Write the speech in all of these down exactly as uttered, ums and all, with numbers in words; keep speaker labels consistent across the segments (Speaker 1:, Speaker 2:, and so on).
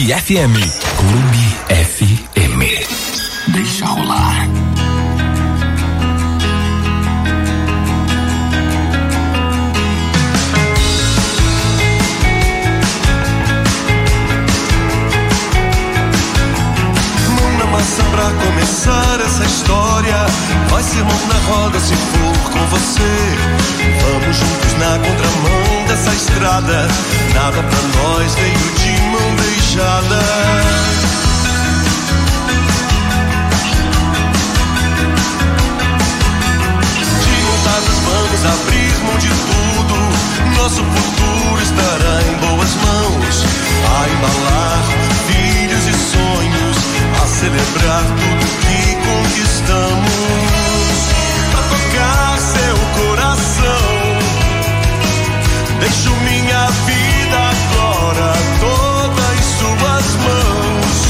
Speaker 1: Clube F M. Clube F M. Deixa rolar.
Speaker 2: Pra começar essa história, vai ser mão na roda se for com você. Vamos juntos na contramão dessa estrada, nada pra nós veio de mão beijada. De mãos dadas vamos abrir mão de tudo, nosso futuro estará em boas mãos. A embalar filhos e sonhos, a celebrar tudo que conquistamos, pra tocar seu coração. Deixo minha vida agora toda em suas mãos,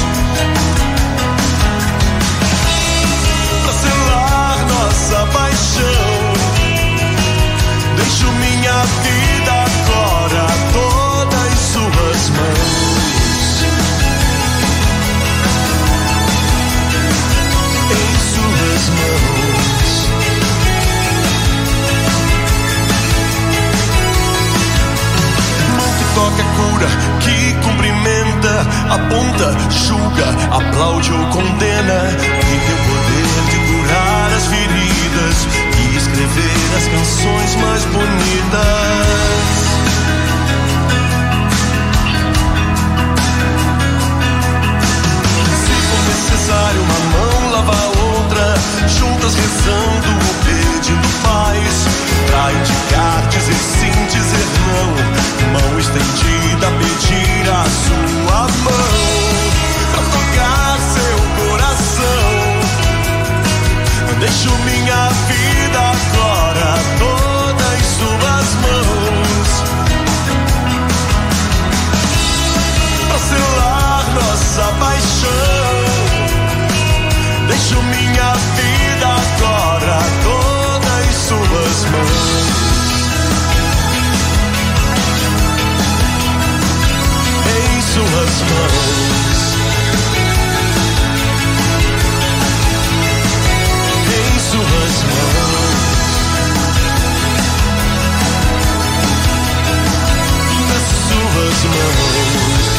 Speaker 2: pra selar nossa paixão. Deixo minha vida agora toda em suas mãos. Mãos. Mão que toca, cura, que cumprimenta, aponta, julga, aplaude ou condena. Tem teu poder de curar as feridas e escrever as canções mais bonitas. Necessário uma mão lava a outra, juntas rezando, pedindo paz, pra indicar, dizer sim, dizer não, mão estendida, pedir a sua mão, pra tocar seu coração. Deixo minha vida agora toda em suas mãos, pra selar nossa paixão. Deixo minha vida agora toda em suas mãos. Em suas mãos. Em suas mãos. Nas suas mãos.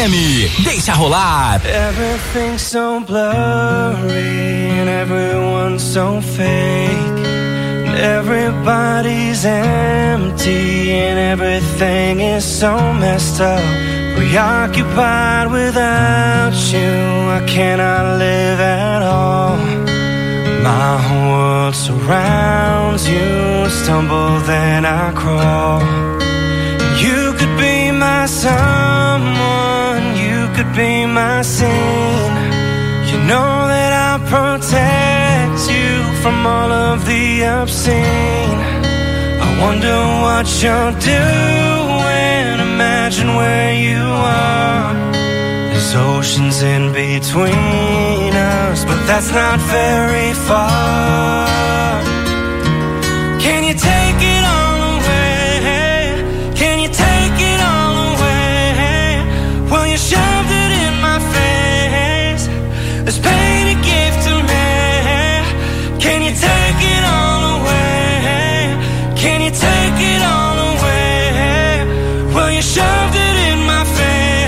Speaker 1: M. Deixa rolar.
Speaker 2: Everything's so blurry and everyone's so fake. Everybody's empty and everything is so messed up. Preoccupied without you, I cannot live at all. My whole world surrounds you, stumble then I crawl. You could be my someone, you could be my scene. You know that I'll protect you from all of the obscene. I wonder what you're doing, imagine where you are. There's oceans in between us, but that's not very far. Can you take it all away? Can you take it all away? Well, you shoved it in my face. This pain you gave to me. Can you take it all away? Can you take it all away? Well, you shoved it in my face.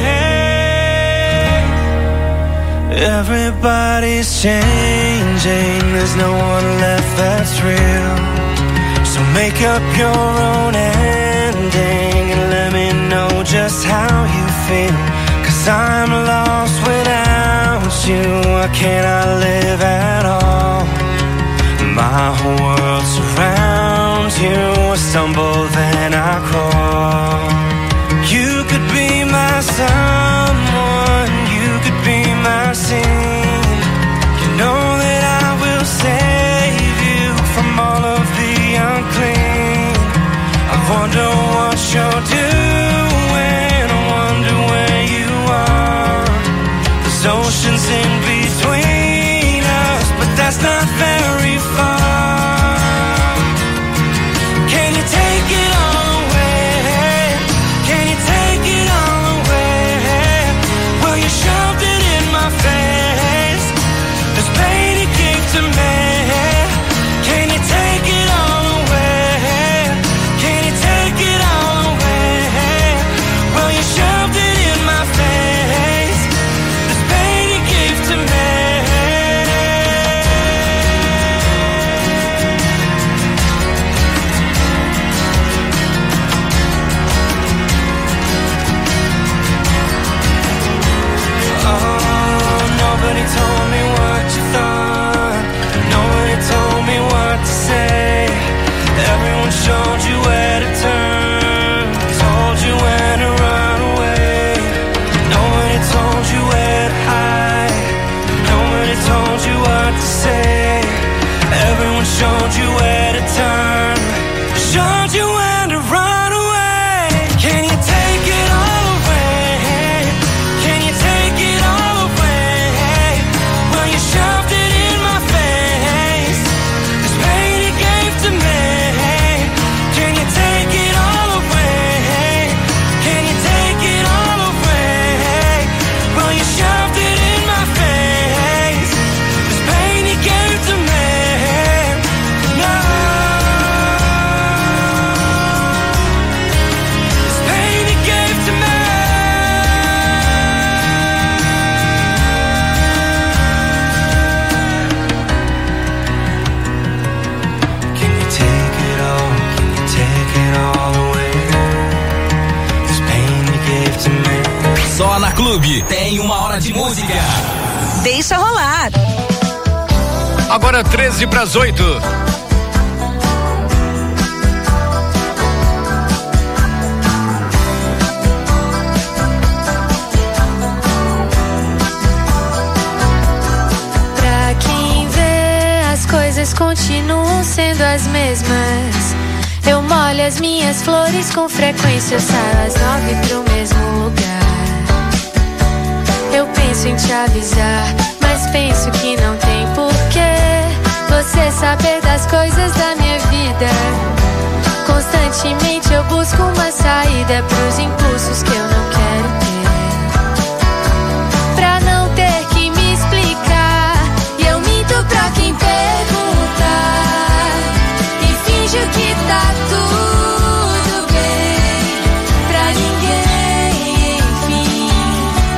Speaker 2: Everybody's changing, there's no one left that's real. So make up your own ending and let me know just how you feel. Cause I'm lost without you, I cannot live at all. My whole world surrounds you, I stumble then I crawl. You could be my someone, you could be my scene. You know that I will save you from all of the unclean. I wonder what you're doing, I wonder where you are. There's oceans in between us, but that's not very far. Can you take it all away? Can you take it all away? Well, you shoved it in my face. This pain you gave to me. Can you take it all away? Can you take it all away? Well, you shoved it in my face. This pain you gave to me. Nobody told me what you thought. Nobody told me what to say. Everyone showed you where to turn, told you when to run away. Nobody told you where to hide. Nobody told you what to say. Everyone showed you where to turn, showed you when to run away. Can you take it all away? Can you take it all away? Well, you shoved it in my face. This pain you gave to me. Can you take it all away? Can you take it all away? Well, you shoved it in my face. This pain you gave to me. No. This pain you gave to me. Can you take it all? Can you take it all away? This pain you gave to me.
Speaker 1: Só na Clube tem uma hora de música.
Speaker 3: Deixa rolar.
Speaker 4: Agora treze para as oito.
Speaker 5: Pra quem vê, as coisas continuam sendo as mesmas. Eu molho as minhas flores com frequência, eu saio às nove pro mesmo lugar. Eu penso em te avisar, mas penso que não tem porquê você saber das coisas da minha vida. Constantemente eu busco uma saída pros impulsos que eu não quero ter. Pra não ter que me explicar, e eu minto pra quem perguntar, e finjo que tá tudo bem, pra ninguém, enfim,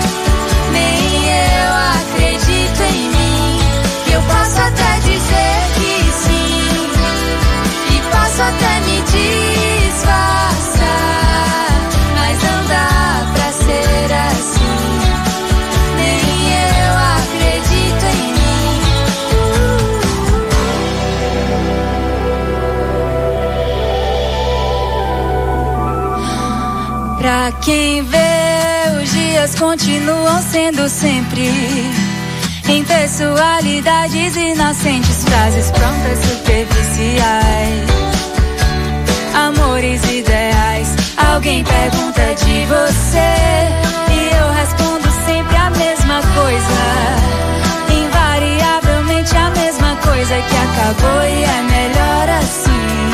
Speaker 6: Pra quem vê, os dias continuam sendo sempre impessoalidades inocentes, frases prontas superficiais, amores ideais. Alguém pergunta de você e eu respondo sempre a mesma coisa, invariavelmente a mesma coisa, que acabou e é melhor assim.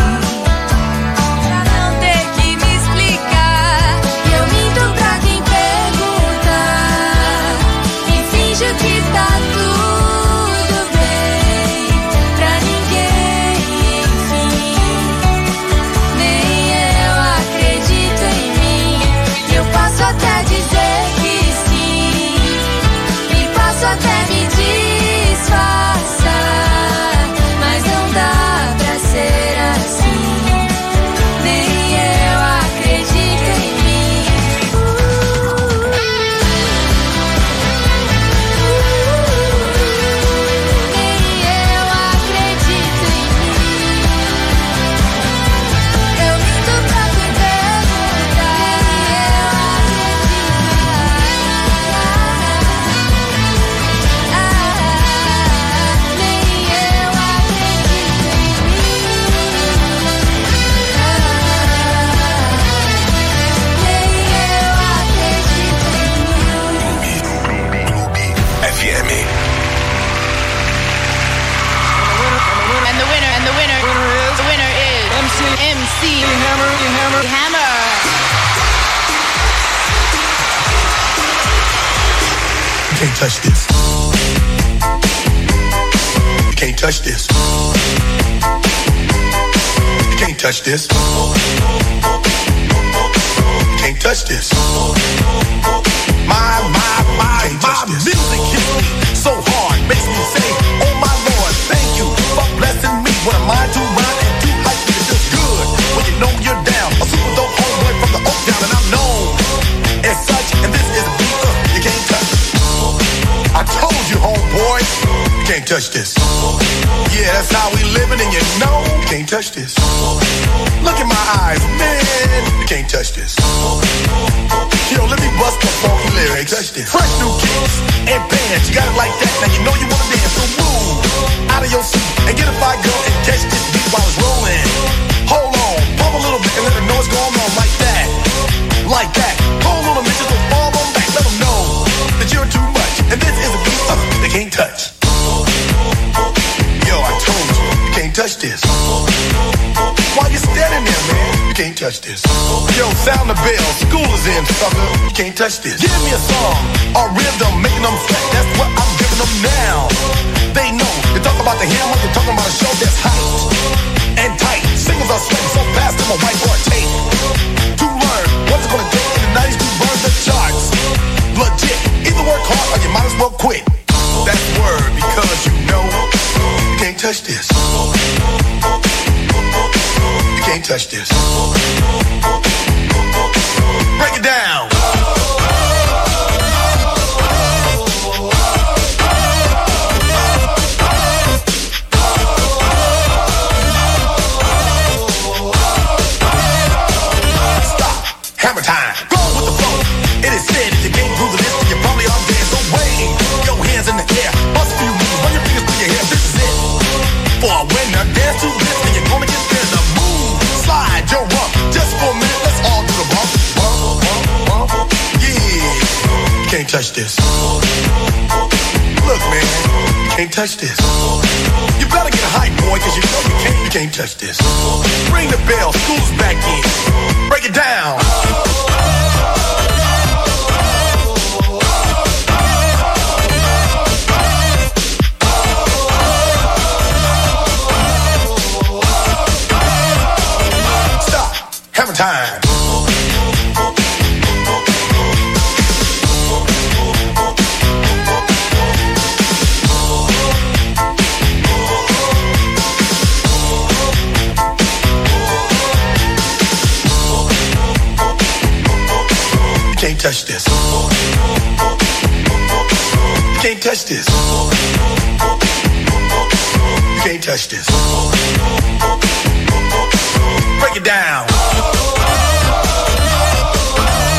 Speaker 6: Que tá tudo bem pra ninguém, enfim. Nem eu acredito em mim. Eu posso até dizer que sim, e posso até me disfarçar, mas não dá pra ser assim. Nem eu acredito em mim. M C Hammer, Hammer, Hammer.
Speaker 2: You can't touch this. You can't touch this. You can't touch this. You can't touch this. My, my, my, my music hits me so hard, makes me say, oh my Lord, thank you for blessing me. What am I to rhyme and do like this? It feels good when you know you're down. A super dope homeboy from the Oak Town, and I'm known as such. And this is a beat uh, you can't touch. I told you, homeboy, you can't touch this. Yeah, that's how we living, and you know you can't touch this. Look in my eyes, man, you can't touch this. Yo, let me bust the funky lyrics. Fresh new kicks and bands, you got it like that. Now you know you wanna dance, so move out of your seat and get a fire girl and catch this beat while it's rolling. Hold on, pump a little bit and let them know what's going on, like that, like that. Hold on a minute, just fall on back, let them know that you're too much, and this is a beat uh, they can't touch. Yo, I told you, you can't touch this. Why you standing there, man? You can't touch this. Yo, sound the bell, school is in, sucker. You can't touch this. Give me a song, a rhythm, making them sweat. That's what I'm giving them now. They know, you talk about the hammer, you're talking about a show that's hyped and tight. Singles are sweating so fast, I'm a whiteboard tape. To learn what's it gonna take in the nineties to burn the charts. Legit, either work hard or you might as well quit. That's word, because you know you can't touch this. You can't touch this. Break it down. Stop. Hammer time. Go with the flow. It is said if you can't groove the list, then you probably are dead. So wave your hands in the air. Bust a few moves. Run your fingers through your hair. This is it. For a winner, dance to this, and you're gonna get there. The move, slide your rump. Just for a minute, let's all do the bump. Bump, bump, bump. Yeah. You can't touch this. Look, man, you can't touch this. You better get hype, boy, cause you know you can't, you can't touch this. Ring the bell, school's back in. Break it down. Hammer time. You can't touch this. You can't touch this. You can't touch this. Break it down.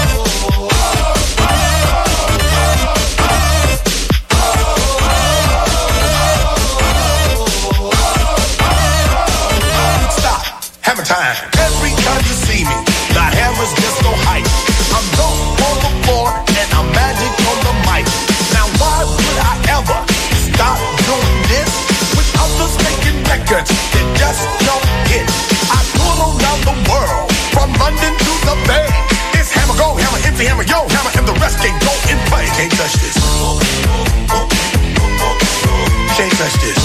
Speaker 2: time. Every time you see me, the hammer's just so hype. I'm dope on the floor and I'm magic on the mic. Now why would I ever stop doing this? With others making records that just don't hit. I tour around the world, from London to the Bay. It's hammer, go hammer, empty hammer, yo hammer, and the rest can go and play. Can't touch this. You can't touch this.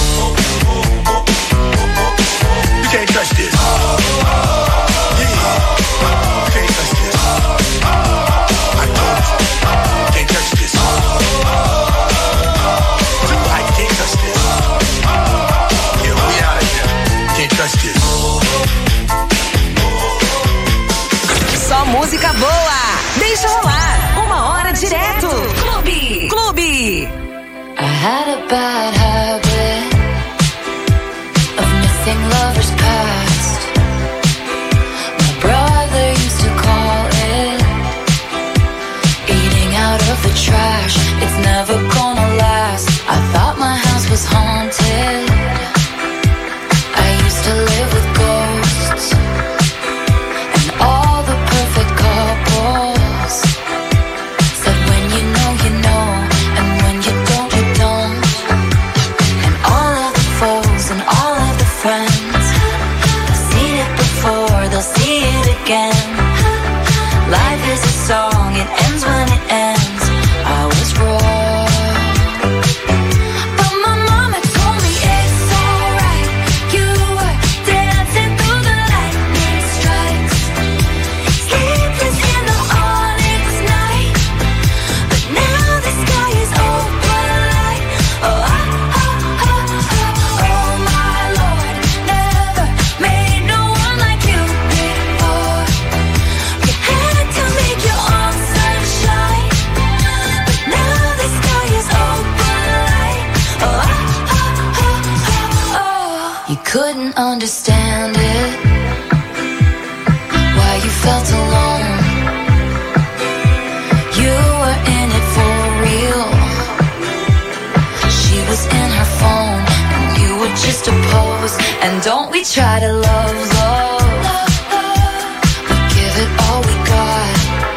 Speaker 2: You can't touch this. Yeah. You can't touch this. I told you. You can't touch this. Tonight, you can't touch this. Yeah, we out of here. You can't touch this.
Speaker 3: Só música boa. Deixa rolar. Uma hora direto. Clube. Clube.
Speaker 5: I had a bad habit of missing lovers past. My brother used to call it eating out of the trash. It's never gonna last. I thought my house was haunted. I used to live with ghosts and all the perfect couples said when you know you know, and when you don't you don't. And all of the foes and all of the friends, they've seen it before, they'll see it again. Life is a song, it ends when it ends. I was wrong, but my mama told me it's alright. You were dancing through the lightning strikes, sleepless in the onyx night. But now the sky is open light. Oh, oh, oh, oh, oh, oh my Lord, never made no one like you before. You had to make your own sunshine, but now the sky is open light. Oh, oh, oh, oh, oh. You couldn't understand it, why you felt alone. You were in it for real. She was in her phone and you were just a pose. And don't we try to love, love, we give it all we got.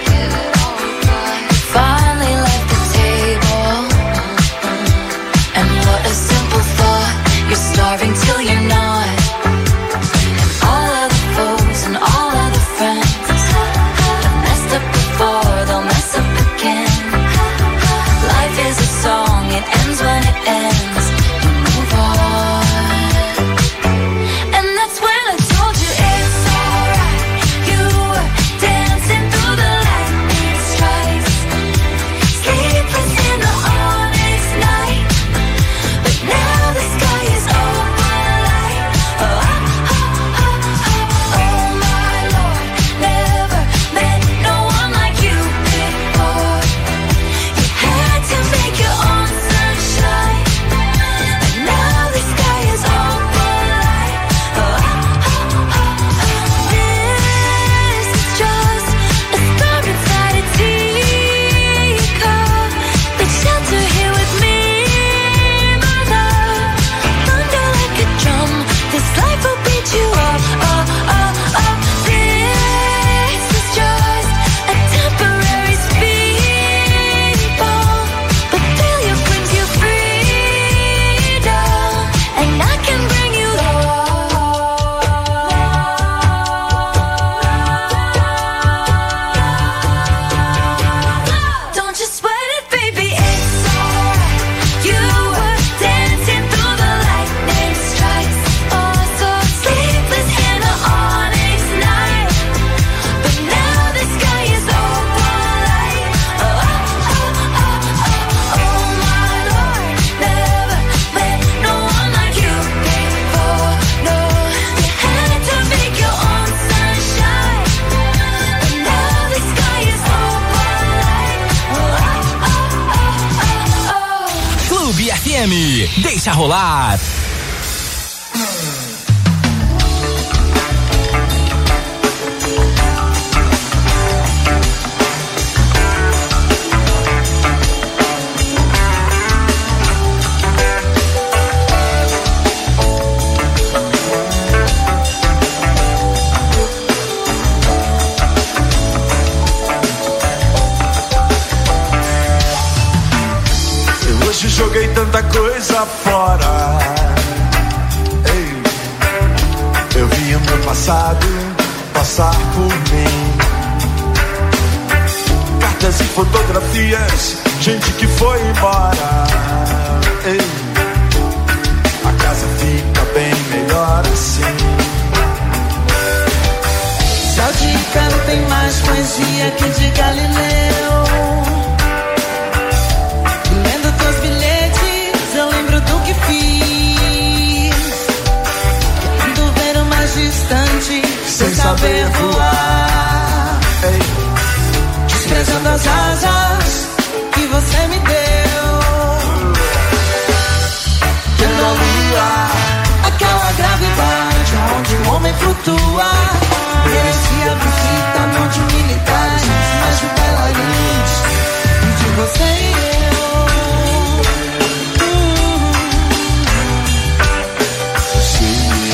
Speaker 5: Finally left the table, and what a simple thought. You're starving till you're not. And all of the foes and all of the friends have messed up before, they'll mess up again. Life is a song, it ends when it ends. You move on, and that's when I told you it's alright. You were dancing through the lightning strikes, sleepless in the onyx night. But now the sky is open light. Oh, oh, oh, oh, oh, oh my Lord, never met no one like you before. You had to make your own sunshine, and now the sky is open light. Oh, oh, oh, oh, this is just a star inside a teacup. Take shelter here with me, my love. Thunder like a drum, this life will beat you up. Oh, oh, oh, this is just a temporary speed bump, but failure brings you freedom, and I can bring you love. Don't you sweat it, baby, it's alright. You were dancing through the lightning strikes, oh so sleepless in the onyx night. But now the sky is open light. Oh, oh, oh, oh, oh, oh my Lord, never met no one like you before. No, you had to make your own sunshine, but now the sky is open light. Oh, oh, oh, oh, oh.
Speaker 1: Clube F M, deixa rolar.
Speaker 2: coisa fora. Ei, eu vi o meu passado passar por mim. Cartas e fotografias, gente que foi embora. Ei, a casa fica bem melhor assim.
Speaker 7: Céu de Ícaro tem mais poesia que de Galileu. Lendo teus bilhetes, eu lembro do que fiz. Querendo ver o mais distante, sem saber voar.
Speaker 2: Ei,
Speaker 7: desprezando as asas que você me deu. Tendo a lua, aquela gravidade onde o homem flutua. Merecia a visita não de militares, mas de bailarinos. E de você e eu.
Speaker 2: Você e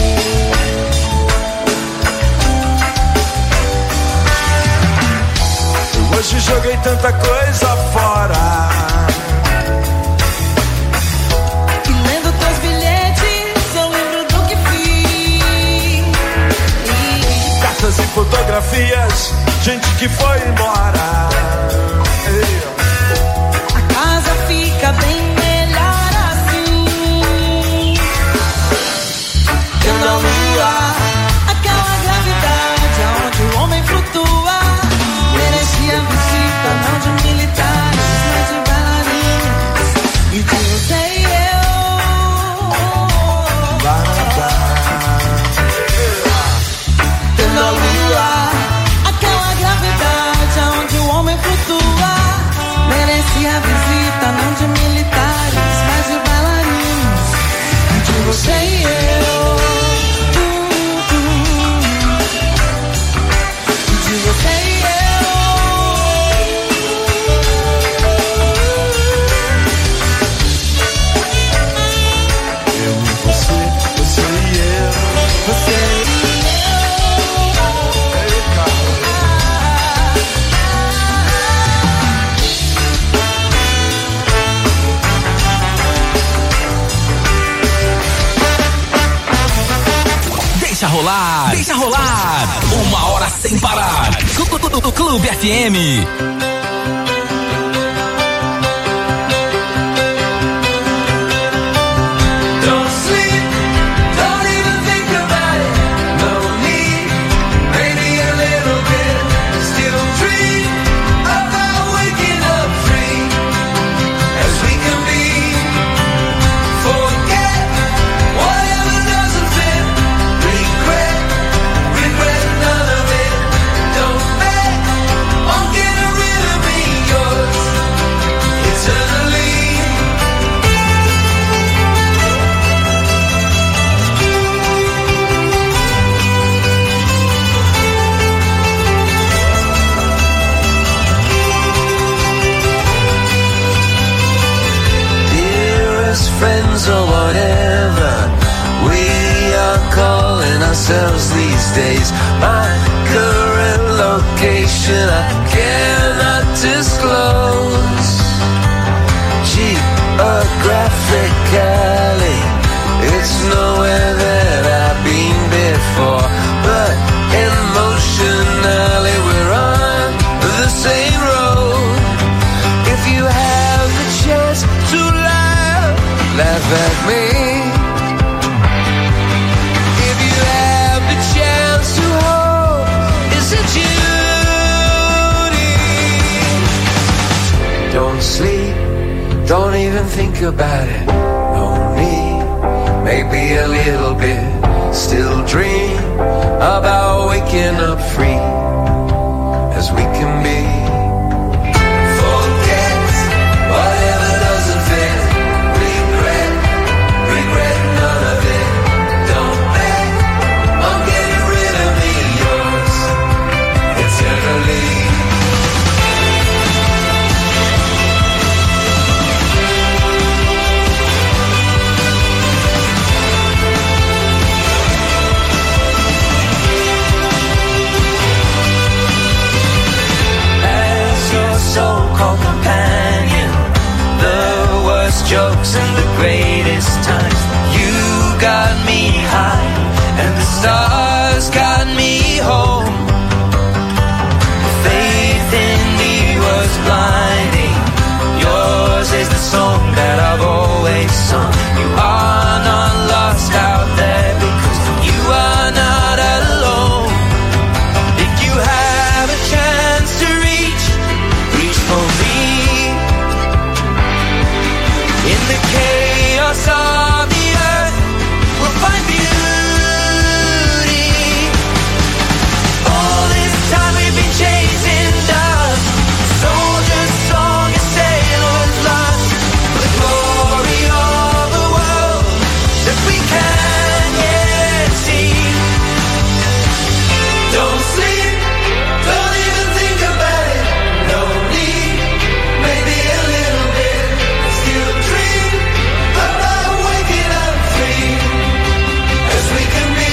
Speaker 2: eu. Eu hoje joguei tanta coisa fora.
Speaker 7: E lendo teus bilhetes, eu lembro do que fiz.
Speaker 2: Cartas e fotografias, gente que foi embora. Ei.
Speaker 7: A casa fica bem melhor assim. Tendo a lua, aquela gravidade onde o homem flutua. Merecia visita não de militares, mas de bailarinos. E de você e eu. Tendo a lua, aquela gravidade onde o homem flutua. Merecia visita não de militares, mas de bailarinos. E de você e eu. E de você e eu.
Speaker 2: Eu e você, você e eu.
Speaker 7: Você e
Speaker 2: Ei, cara.
Speaker 1: Deixa rolar, deixa rolar. Uma hora sem parar. Clube F M.
Speaker 2: Don't sleep, don't even think about it. No need, maybe a little bit. Still dream about waking up free as we can be. Forget whatever doesn't fit. Regret, regret none of it. Don't bet on getting rid of me, yours eternally. Dearest friends or whatever we are calling ourselves these days. My current location I cannot disclose. Geographically, it's nowhere that I've been before, but emotionally we're on the same road. If you have the chance to laugh, laugh at me. If you have the chance to hold, is it Judy? Don't sleep, don't even think about it. No need, maybe a little bit. Still dream about waking up free as we can be. Forget whatever doesn't fit. Regret, regret none of it. Don't bet on getting rid of me, yours eternally.
Speaker 8: was blinding. Yours is the song that I've always sung. You are not lost out there because you are not alone. If you have a chance to reach, reach for me. In the chaos of the earth, we'll find beauty. All this time we've been chasing dust. Soldier's song, a sailor's lust. For the glory of the world that we can yet see. Don't sleep, don't even think about it. No need, maybe a little bit. Still dream about waking up free as we can be.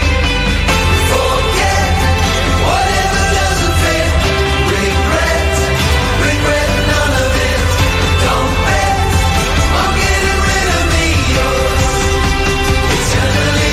Speaker 8: Forget whatever doesn't fit. Regret, regret none of it. Don't bet on getting rid of me, yours eternally.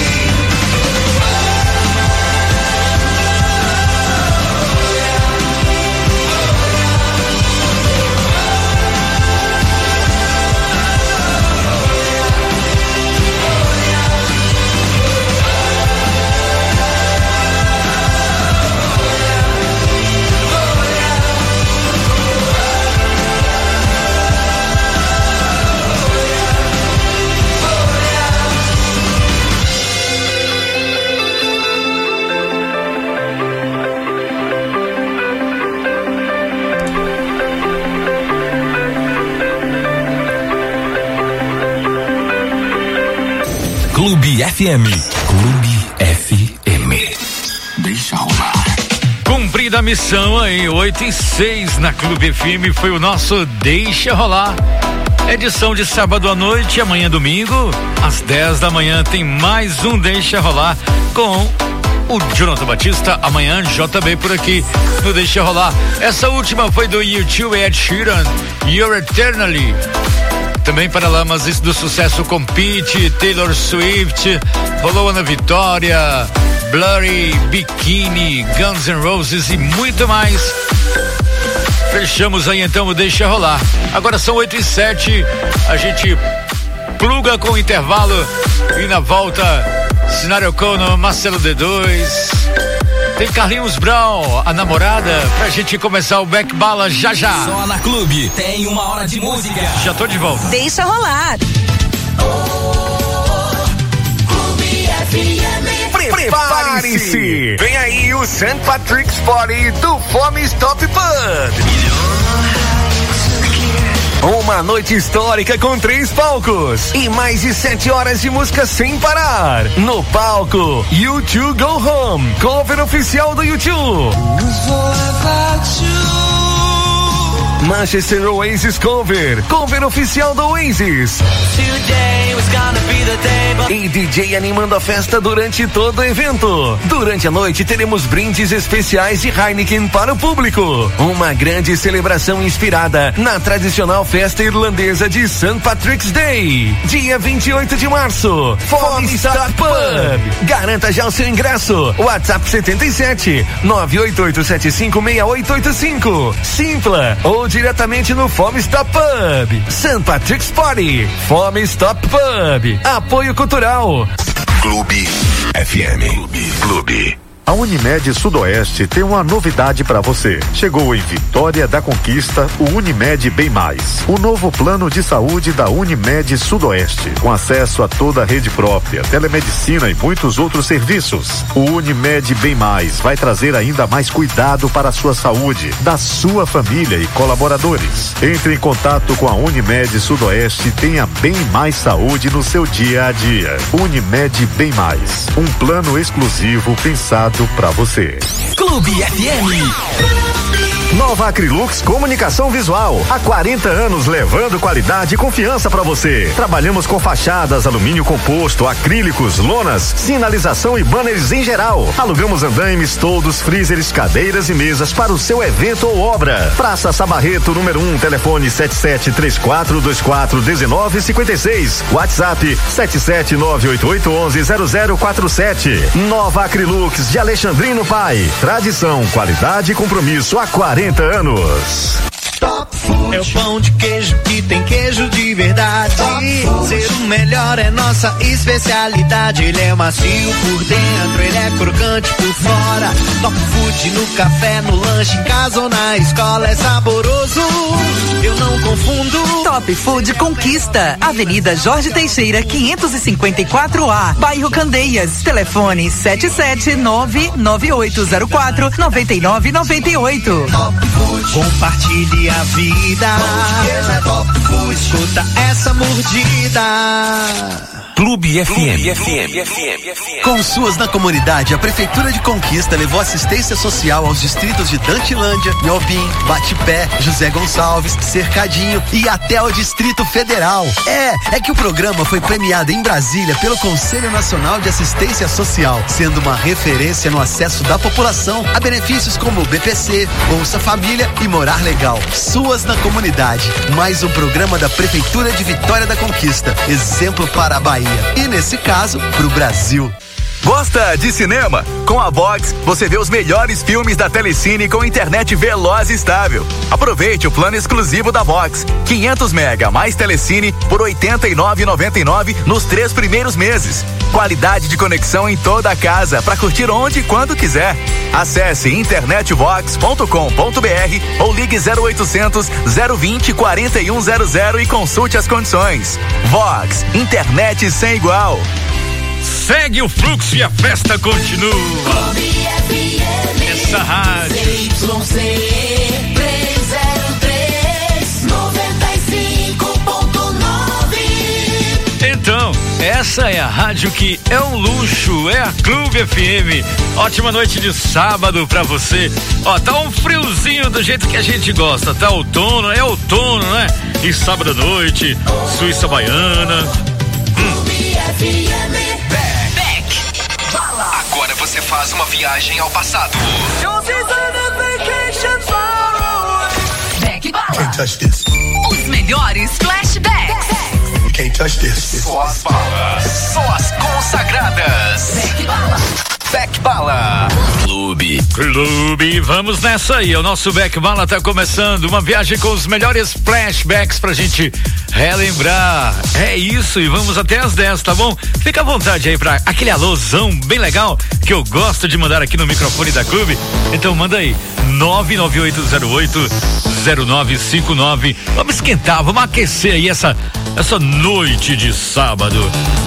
Speaker 1: Clube F M. Clube F M. Deixa rolar.
Speaker 4: Cumprida a missão aí, oito e seis na Clube F M, foi o nosso Deixa Rolar. Edição de sábado à noite, amanhã domingo, às dez da manhã tem mais um Deixa Rolar com o Jonathan Batista, amanhã J B por aqui no Deixa Rolar. Essa última foi do YouTube Ed Sheeran, You're Eternally. Também Paralamas do sucesso com Pitty, Taylor Swift, rolou Ana Vitória, Blurry, Bikini, Guns N' Roses e muito mais. Fechamos aí então o Deixa Rolar. Agora são oito e sete, a gente pluga com o intervalo e na volta Sinara O'Connor, Marcelo D dois, tem Carlinhos Brown, a namorada, pra gente começar o Back Bala já já.
Speaker 1: Só na Clube tem uma hora de música.
Speaker 4: Já tô de volta.
Speaker 3: Deixa rolar.
Speaker 9: Prepare-se! Vem aí o Saint Patrick's Party do Fome Stop Pub. Uma noite histórica com três palcos e mais de sete horas de música sem parar. No palco, U dois Go Home, cover oficial do U dois. Manchester Oasis cover, cover oficial do Oasis. E D J animando a festa durante todo o evento. Durante a noite teremos brindes especiais de Heineken para o público. Uma grande celebração inspirada na tradicional festa irlandesa de Saint Patrick's Day. Dia vinte e oito de março, Fome Stop Pub. Garanta já o seu ingresso. WhatsApp setenta e sete, nove oito oito sete cinco seis oito oito cinco. Simpla ou diretamente no Fome Stop Pub. Saint Patrick's Party. Fome Stop Pub. Apoio Cultural.
Speaker 10: Clube F M. Clube. Clube.
Speaker 11: A Unimed Sudoeste tem uma novidade para você. Chegou em Vitória da Conquista o Unimed Bem Mais, o novo plano de saúde da Unimed Sudoeste, com acesso a toda a rede própria, telemedicina e muitos outros serviços. O Unimed Bem Mais vai trazer ainda mais cuidado para a sua saúde, da sua família e colaboradores. Entre em contato com a Unimed Sudoeste e tenha bem mais saúde no seu dia a dia. Unimed Bem Mais, um plano exclusivo pensado para você.
Speaker 1: Clube F M.
Speaker 11: Nova Acrylux Comunicação Visual. Há quarenta anos levando qualidade e confiança para você. Trabalhamos com fachadas, alumínio composto, acrílicos, lonas, sinalização e banners em geral. Alugamos andaimes, toldos, freezers, cadeiras e mesas para o seu evento ou obra. Praça Sabarreto, número um, telefone sete sete três quatro dois quatro um nove cinco seis. WhatsApp sete sete nove oito oito um um zero zero quatro sete. Nova Acrylux de Alexandrino Pai. Tradição, qualidade e compromisso há quarenta anos.
Speaker 12: Top Food. É o pão de queijo que tem queijo de verdade. Ser o melhor é nossa especialidade. Ele é macio por dentro, ele é crocante por fora. Top Food no café, no lanche, em casa ou na escola é saboroso. Eu não confundo.
Speaker 13: Top Food Conquista, Avenida Jorge Teixeira, quinhentos e cinquenta e quatro A, bairro Candeias. Telefone sete sete nove nove oito zero quatro nove nove nove oito.
Speaker 12: Top Food. Compartilhe a vida. É Top Food. Escuta essa mordida.
Speaker 1: Clube F M.
Speaker 9: Clube F M. Com suas na comunidade, a Prefeitura de Conquista levou assistência social aos distritos de Dantilândia, Nhobim, Batipé, José Gonçalves, Cercadinho e até ao Distrito Federal. É, é que o programa foi premiado em Brasília pelo Conselho Nacional de Assistência Social, sendo uma referência no acesso da população a benefícios como B P C, Bolsa Família e Morar Legal. Suas na comunidade, mais um programa da Prefeitura de Vitória da Conquista, exemplo para a Bahia. E nesse caso, pro Brasil.
Speaker 14: Gosta de cinema? Com a Vox, você vê os melhores filmes da Telecine com internet veloz e estável. Aproveite o plano exclusivo da Vox, quinhentos mega mais Telecine por oitenta e nove reais e noventa e nove centavos nos três primeiros meses. Qualidade de conexão em toda a casa para curtir onde e quando quiser. Acesse internetvox ponto com ponto br ou ligue zero oitocentos, zero vinte, quarenta e um zero zero e consulte as condições. Vox, internet sem igual.
Speaker 4: Segue o fluxo e a festa continua. Essa rádio. Então, essa é a rádio que é um luxo, é a Clube F M. Ótima noite de sábado pra você. Ó, tá um friozinho do jeito que a gente gosta, tá outono, é outono, né? E sábado à noite, Suíça Baiana. Hum.
Speaker 1: Agora você faz uma viagem ao passado.
Speaker 3: Back Bala. Os melhores flashbacks.
Speaker 1: Can't touch this. Só as balas. Só as consagradas. Back Bala. Back Bala. Clube.
Speaker 4: Clube, vamos nessa aí. O nosso Back Bala tá começando. Uma viagem com os melhores flashbacks pra gente relembrar. É isso, e vamos até as dez, tá bom? Fica à vontade aí pra aquele alôzão bem legal que eu gosto de mandar aqui no microfone da Clube. Então manda aí, nove nove oito zero oito zero nove cinco nove. Vamos esquentar, vamos aquecer aí essa, essa noite de sábado.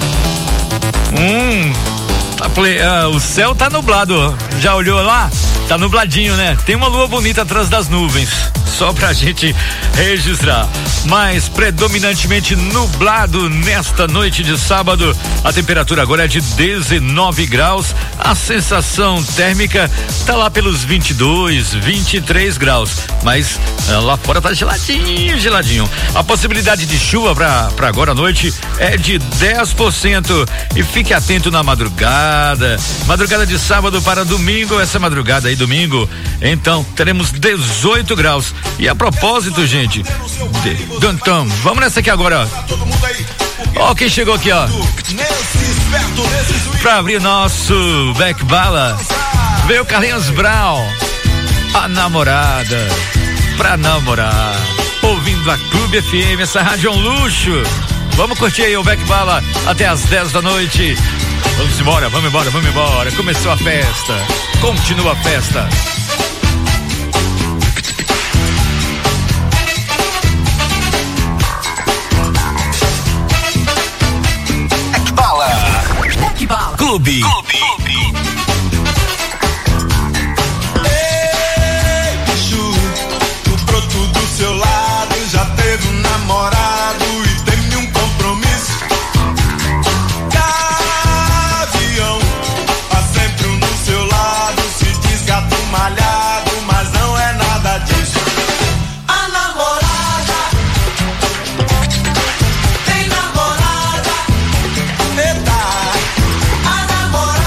Speaker 4: Hum, tá play, uh, o céu tá nublado, já olhou lá? Tá nubladinho, né? Tem uma lua bonita atrás das nuvens, só pra gente registrar. Mas predominantemente nublado nesta noite de sábado. A temperatura agora é de dezenove graus. A sensação térmica tá lá pelos vinte e dois, vinte e três graus. Mas lá fora tá geladinho, geladinho. A possibilidade de chuva pra, pra agora à noite é de dez por cento. E fique atento na madrugada. Madrugada de sábado para domingo, essa madrugada aí, domingo. Então, teremos dezoito graus. E a propósito, gente, de, então, vamos nessa aqui agora, ó. Ó, quem chegou aqui, ó. Pra abrir nosso Back Bala, veio Carlinhos Brown, a namorada, pra namorar, ouvindo a Clube F M, essa rádio é um luxo. Vamos curtir aí o Back Bala até as dez da noite. Vamos embora, vamos embora, vamos embora. Começou a festa, continua a festa.
Speaker 1: Back Bala. Back Bala. Clube. Clube.
Speaker 2: Ei, bicho, o broto do seu lado já teve um namorado e teve um compromisso. Gavião, há sempre um do seu lado, se diz gato malhado, mas não é nada disso. A namorada tem namorada, eita, a namorada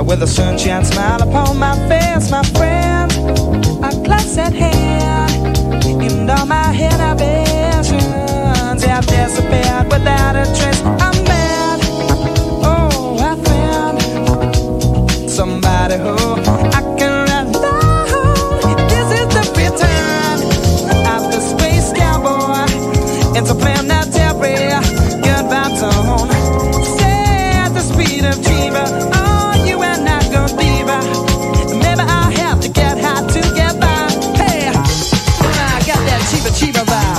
Speaker 7: with a sunshine smile upon my face, my friend, a glass at hand, and all my inhibitions have disappeared without a trace. I'm mad, oh, I found somebody who I can rely on. This is the return of the space cowboy. It's a planetary goodbye zone. Say at the speed of Jiva, oh, you and I go deeper. Maybe I'll have to get high to get by. Hey, I got that Jiva Jiva vibe.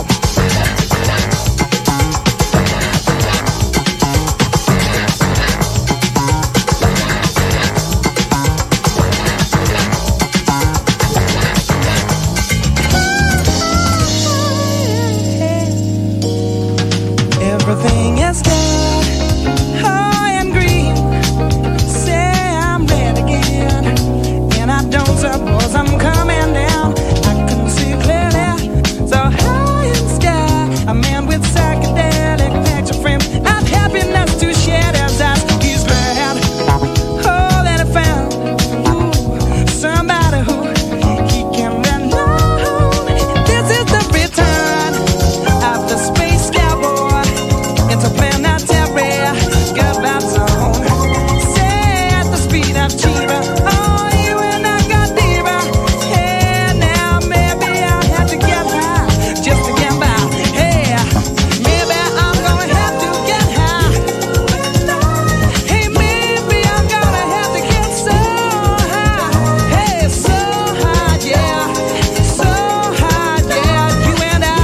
Speaker 7: Everything is good, high and green. Say I'm red again, and I don't suppose I'm coming down. I can see clearly, so high in the sky. A man with psychedelic picture frame of happiness to share his eyes. He's glad, oh, that I found ooh, somebody who he can rely on. This is the return of the space cowboy. It's a planetary goodbye zone. Say at the speed of Jiva, oh, you and I got deeper. Hey, now maybe I'll have to get high just to get by. Hey, maybe I'm gonna have to get high. Hey, maybe I'm gonna have to get so high. Hey, so high, yeah, so high, yeah, you and I.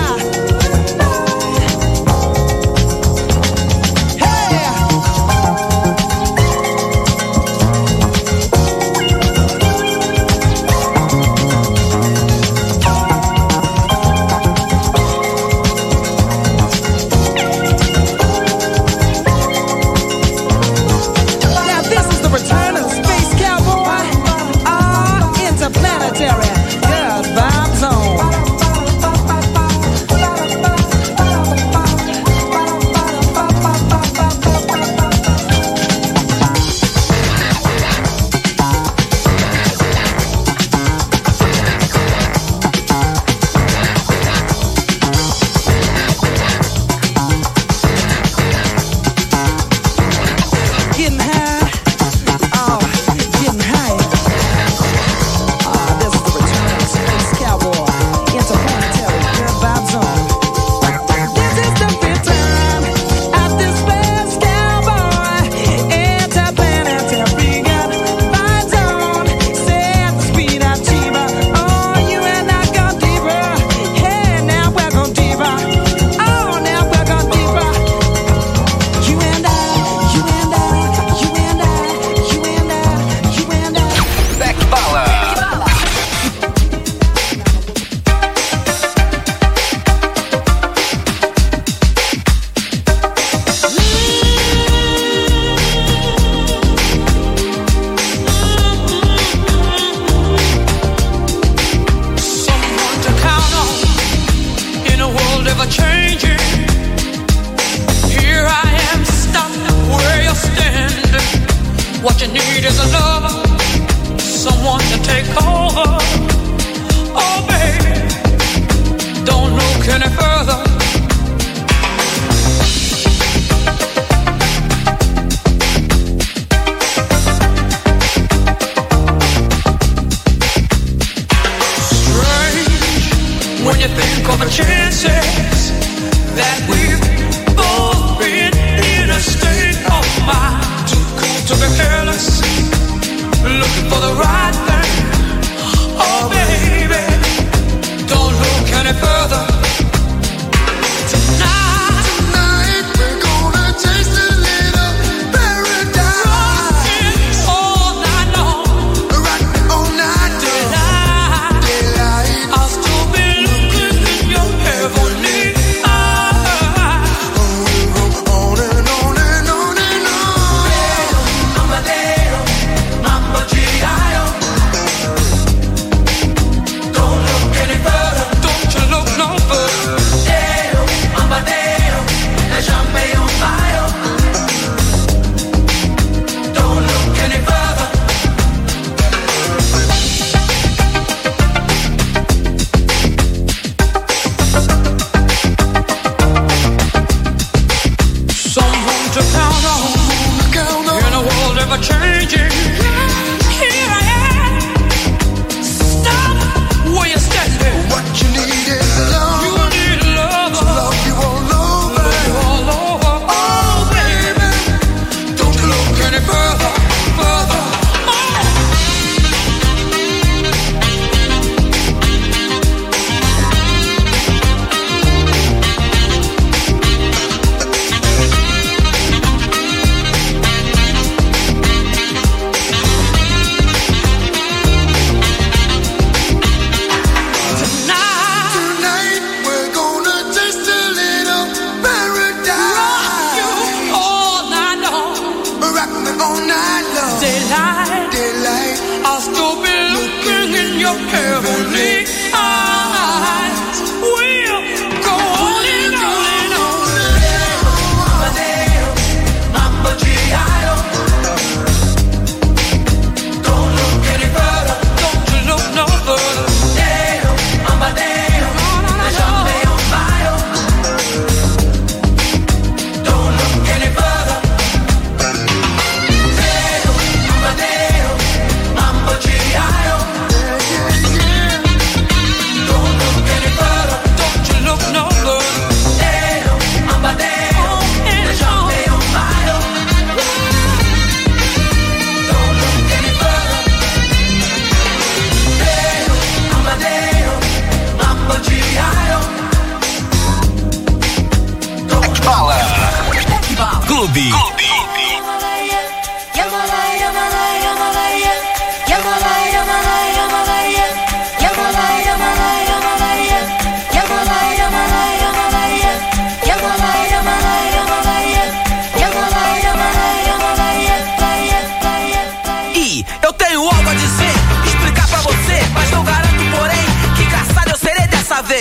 Speaker 7: Now this is the return of the space cowboy. Ah, interplanetary good vibe zone. Getting high, oh, getting high. Ah, this is the return of the space cowboy. Interplanetary good vibe zone. This is the return of the space cowboy. Interplanetary good vibe zone. Say at the speed of Jiva, oh, you and I go deeper. Hey, now we're going deeper. Oh, now we're going deeper. You and I, you and I, you and I, you and I, you and I.
Speaker 1: Beck Bala.
Speaker 8: Someone to count on in a world ever changing. Here I am, standing where you're standing. What you need is a lover, someone to take over. Oh, baby, don't look any further. Strange when you think of the chances that we've both been in a state of mind. Too cool to be careless, looking for the right thing. Oh, baby, don't look any further. Tonight, tonight we're gonna taste a little paradise. Rockin' all night long, rockin' all night daylight, daylight. I'll still be looking in your heavenly eyes. On and on and on and on. Mamma Deo, Mamma G I O.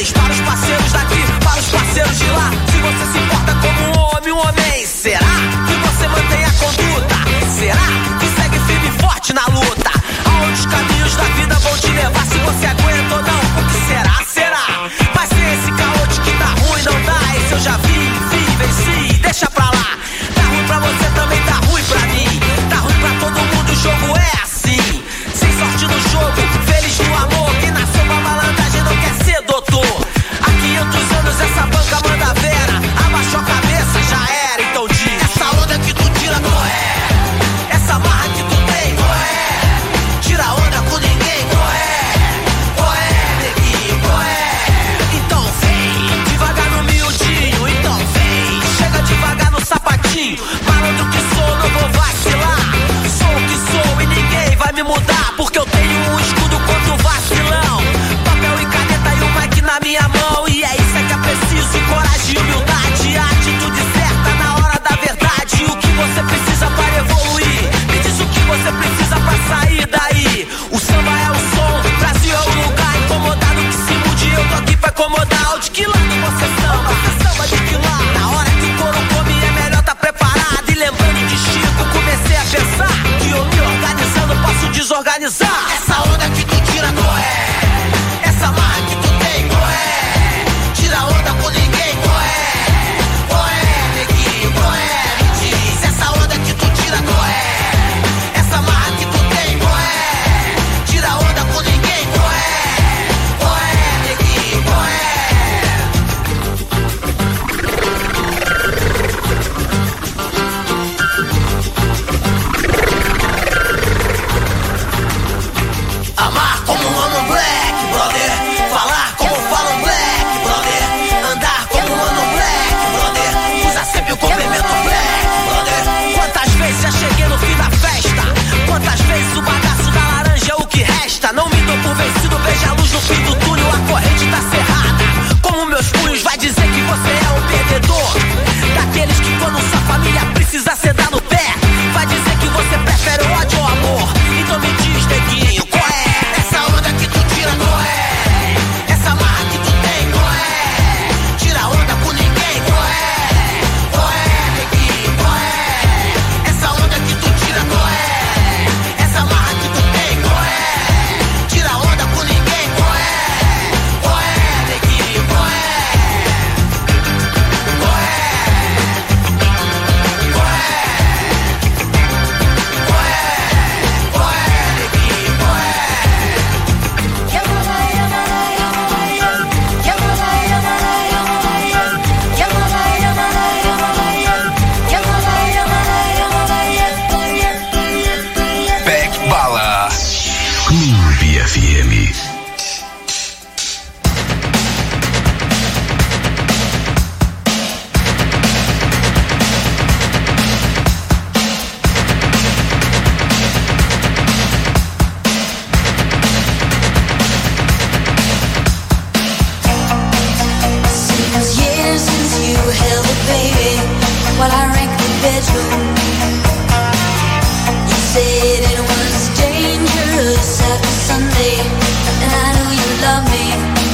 Speaker 15: vez. Para os parceiros daqui, para os parceiros de lá. Se você se importa como um homem, um homem, será que você mantém a conduta? Será que segue firme e forte na luta? Aonde os caminhos da vida vão te levar? Se você aguenta ou não, o que será? Será? Mas se esse caô de que tá ruim não dá, esse eu já vi, vi, venci, deixa pra lá. Tá ruim pra você, também tá ruim pra mim. Tá ruim pra todo mundo, o jogo é assim. Sem sorte no jogo, feliz no amor. Quem nasceu pra malandragem não quer ser doutor. Há quinhentos anos essa banca manda vera. Abaixou a cabeça, já era, então diz. Essa onda que tu tira, qual é? Essa marra que tu tem, qual é? Tira onda com ninguém, qual é? Qual é, neguinho, qual é? Então vem, devagar no miudinho. Então vem, chega devagar no sapatinho. Malandro que sou, não vou vacilar. Sou o que sou e ninguém vai me mudar. Porque eu tenho um escudo contra o vacilão. Papel e caneta e o mic na minha mão. E é isso é que é preciso, coragem e humildade. A atitude certa na hora da verdade. O que você precisa para evoluir? Me diz o que você precisa pra sair daí. O samba é o som, Brasil é o lugar. Incomodado que se mude, eu tô aqui pra incomodar. De que lado você samba? Você samba de que lado? Na hora que o couro come é melhor tá preparado. E lembrando de Chico, comecei a pensar que eu me organizando posso desorganizar. Essa onda que tu tira, qual é? Essa marra que tu tem, qual é? Tira onda com ninguém, qual é? Qual é, neguinho, qual é? Me diz, essa onda que tu tira, qual é? Essa marra que tu tem, qual é? Tira onda com ninguém, qual é? Qual é, neguinho, qual é? Amar como um homem black, brother. Falar como fala um black, brother. Andar como um homem black, brother. Usa sempre o complemento black, brother. Quantas vezes já cheguei no fim da festa? Quantas vezes o bagaço da laranja é o que resta? Não me dou por vencido, veja a luz no fim do túnel. A corrente tá cerrada. Como meus punhos vai dizer que você é um perdedor? Daqueles que quando sua família precisa cê dá no pé. Vai dizer que você prefere o ódio ao amor. Então me diz, neguinho, qual é? Essa onda que tu tira, qual é? Essa marra que tu tem, qual é? Tira onda com ninguém, qual é? Qual é, neguinho, qual é? Essa onda que tu tira, qual é? Essa marra que tu tem, qual é? Tira onda com ninguém, qual é? Qual é, neguinho, qual é? Qual é? Qual é? Qual é? Qual é, neguinho, qual é?
Speaker 10: Beck Bala. Clube F M.
Speaker 6: Seems years since you held a baby while I ranked the bedroom. You said it was dangerous after Sunday, and I know you love me.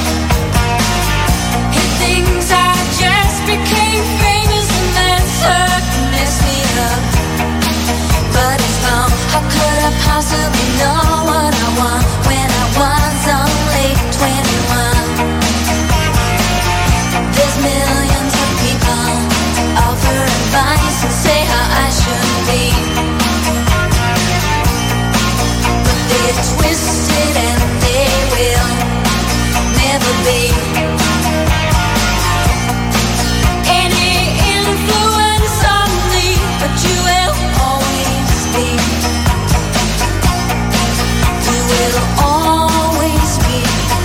Speaker 6: He thinks I just became famous and that's hurt to mess me up. But it's gone. How could I possibly know what I want when I was only twenty-one? There's millions of people offer advice and say how I should be, but they're twisted and they will never be any influence on me, but you will always be. You will always be.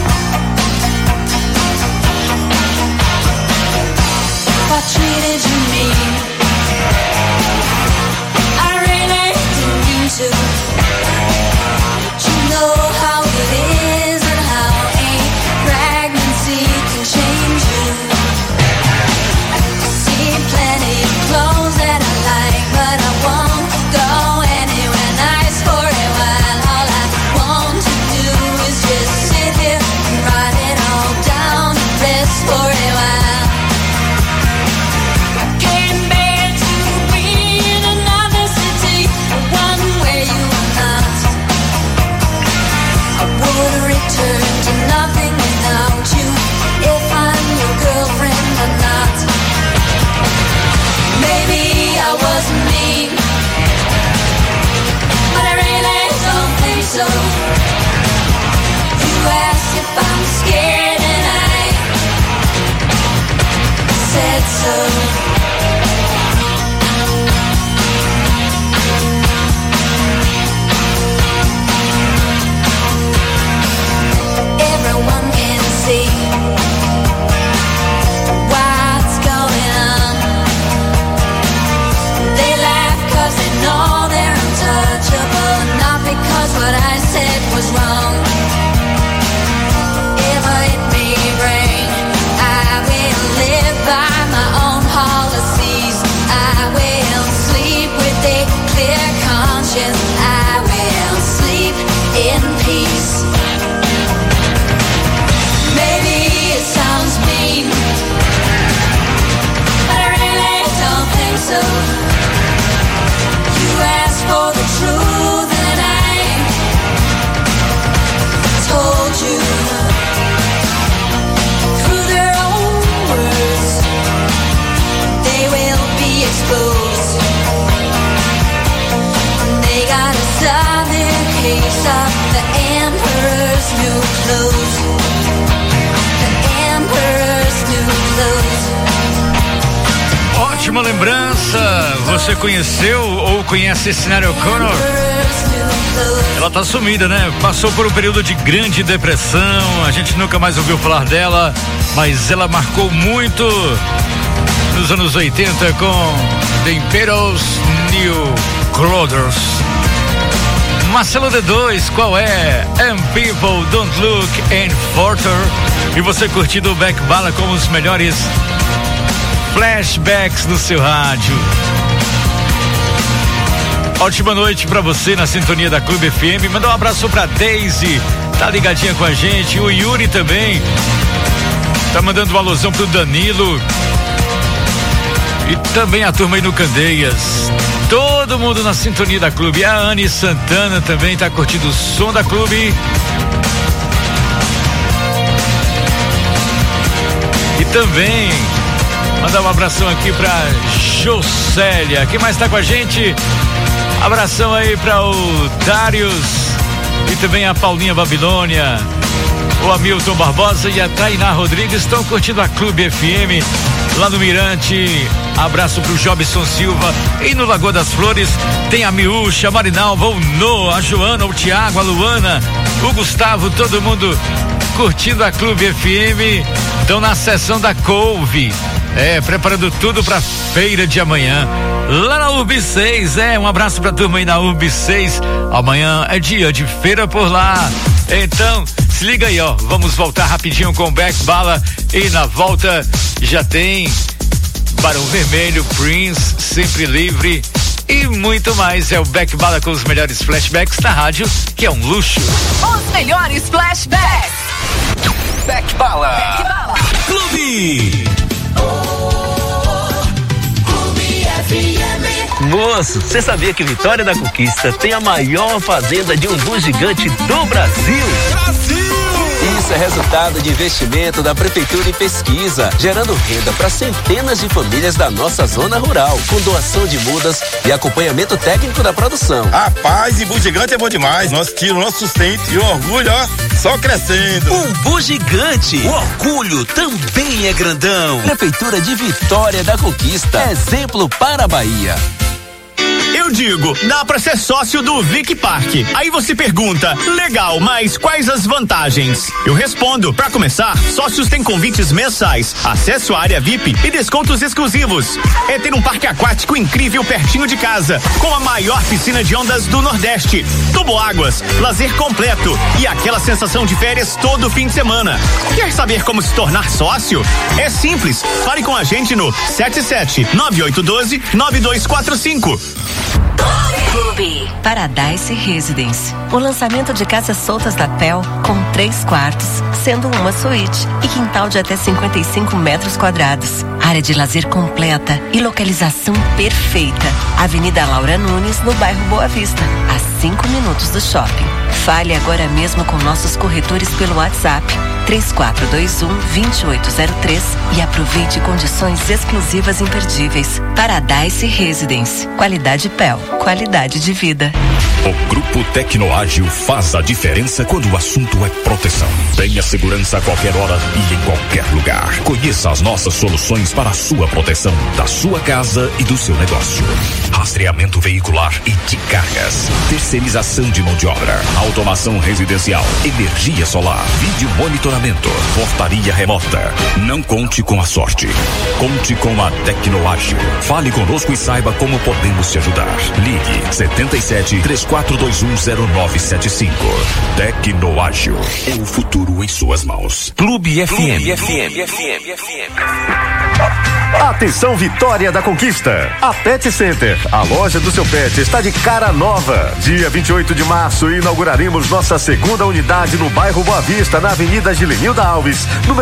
Speaker 6: I treated you mean, I really didn't mean to. But you know how it is and how a pregnancy
Speaker 4: lembrança. Você conheceu ou conhece Sinéad O'Connor? Ela tá sumida, né? Passou por um período de grande depressão. A gente nunca mais ouviu falar dela, mas ela marcou muito nos anos oitenta com The Imperials New Clothers. Marcelo D dois, qual é? And People Don't Look Any Further. E você curtindo o Beck Bala com os melhores flashbacks do seu rádio. Ótima noite pra você na sintonia da Clube F M. Manda um abraço pra Daisy, tá ligadinha com a gente. O Yuri também tá mandando um alusão pro Danilo. E também a turma aí no Candeias. Todo mundo na sintonia da Clube. A Anne Santana também tá curtindo o som da Clube. E também mandar um abração aqui pra Jocélia. Quem mais tá com a gente? Abração aí pra o Darius e também a Paulinha Babilônia. O Hamilton Barbosa e a Tainá Rodrigues estão curtindo a Clube F M lá no Mirante. Abraço pro Jobson Silva. E no Lagoa das Flores tem a Miúcha, a Marinalva, o No, a Joana, o Tiago, a Luana, o Gustavo, todo mundo curtindo a Clube F M. Estão na sessão da Couve. É, preparando tudo pra feira de amanhã. Lá na U B seis, é, um abraço pra turma aí na U B seis. Amanhã é dia de feira por lá. Então, se liga aí, ó. Vamos voltar rapidinho com o Beck Bala. E na volta já tem Barão Vermelho, Prince, Sempre Livre e muito mais. É o Beck Bala com os melhores flashbacks da rádio, que é um luxo.
Speaker 3: Os melhores flashbacks.
Speaker 1: Beck Bala.
Speaker 3: Beck Bala.
Speaker 1: Clube.
Speaker 16: Moço, você sabia que Vitória da Conquista tem a maior fazenda de umbu gigante do Brasil?
Speaker 1: Brasil!
Speaker 16: Isso é resultado de investimento da Prefeitura em pesquisa, gerando renda para centenas de famílias da nossa zona rural, com doação de mudas e acompanhamento técnico da produção.
Speaker 17: Rapaz, umbu gigante é bom demais. Nós tira o nosso sustento e o orgulho, ó, só crescendo.
Speaker 1: Umbu gigante, o orgulho também é grandão.
Speaker 16: Prefeitura de Vitória da Conquista, exemplo para a Bahia.
Speaker 18: Eu digo, dá pra ser sócio do Vic Park. Aí você pergunta, legal, mas quais as vantagens? Eu respondo, pra começar, sócios têm convites mensais, acesso à área V I P e descontos exclusivos. É ter um parque aquático incrível pertinho de casa, com a maior piscina de ondas do Nordeste, toboáguas, lazer completo e aquela sensação de férias todo fim de semana. Quer saber como se tornar sócio? É simples, fale com a gente no sete sete nove oito um dois nove dois quatro cinco.
Speaker 19: Clube Paradise Residence. O lançamento de casas soltas da P E L com três quartos, sendo uma suíte e quintal de até cinquenta e cinco metros quadrados. Área de lazer completa e localização perfeita. Avenida Laura Nunes, no bairro Boa Vista, a cinco minutos do shopping. Fale agora mesmo com nossos corretores pelo WhatsApp três quatro dois um, dois oito zero três e aproveite condições exclusivas imperdíveis. Paradise Residence. Qualidade P E L. Qualidade de vida.
Speaker 20: O Grupo Tecnoágil faz a diferença quando o assunto é proteção. Tenha segurança a qualquer hora e em qualquer lugar. Conheça as nossas soluções para a sua proteção, da sua casa e do seu negócio. Rastreamento veicular e de cargas. Terceirização de mão de obra. Automação residencial. Energia solar. Vídeo monitoramento. Portaria remota. Não conte com a sorte. Conte com a Tecnoágil. Fale conosco e saiba como podemos te ajudar. Ligue setenta e sete, três quatro dois um, zero nove sete cinco. Tecnoágil. É o futuro em suas mãos.
Speaker 1: Clube F M.
Speaker 16: Clube F M. F M. F M.
Speaker 11: Atenção Vitória da Conquista. A Pet Center, a loja do seu pet, está de cara nova. Dia vinte e oito de março inauguraremos nossa segunda unidade no bairro Boa Vista, na Avenida Gilenilda Alves, número